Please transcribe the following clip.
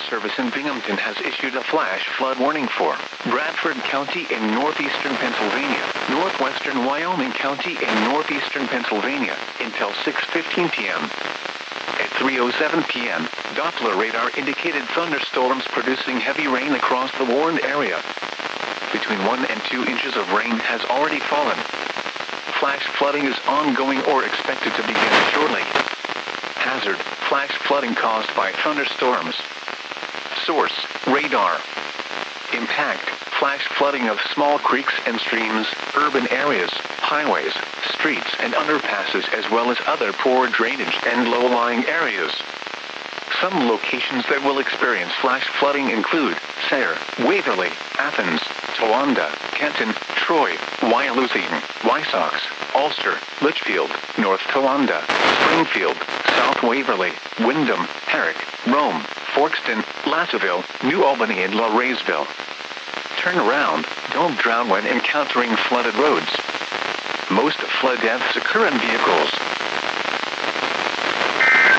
Service in Binghamton has issued a flash flood warning for Bradford County in northeastern Pennsylvania, northwestern Wyoming County and northeastern Pennsylvania until 6:15 p.m. At 3:07 p.m., Doppler radar indicated thunderstorms producing heavy rain across the warned area. Between 1 and 2 inches of rain has already fallen. Flash flooding is ongoing or expected to begin shortly. Hazard: flash flooding caused by thunderstorms. Source: radar. Impact: flash flooding of small creeks and streams, urban areas, highways, streets and underpasses, as well as other poor drainage and low-lying areas. Some locations that will experience flash flooding include Sayre, Waverly, Athens, Towanda, Kenton, Troy, Wyalusing, Wysocks, Ulster, Litchfield, North Towanda, Springfield, South Waverly, Windham, Herrick, Rome, Forkston, Lassaville, New Albany and Lauraysville. Turn around, don't drown when encountering flooded roads. Most flood deaths occur in vehicles.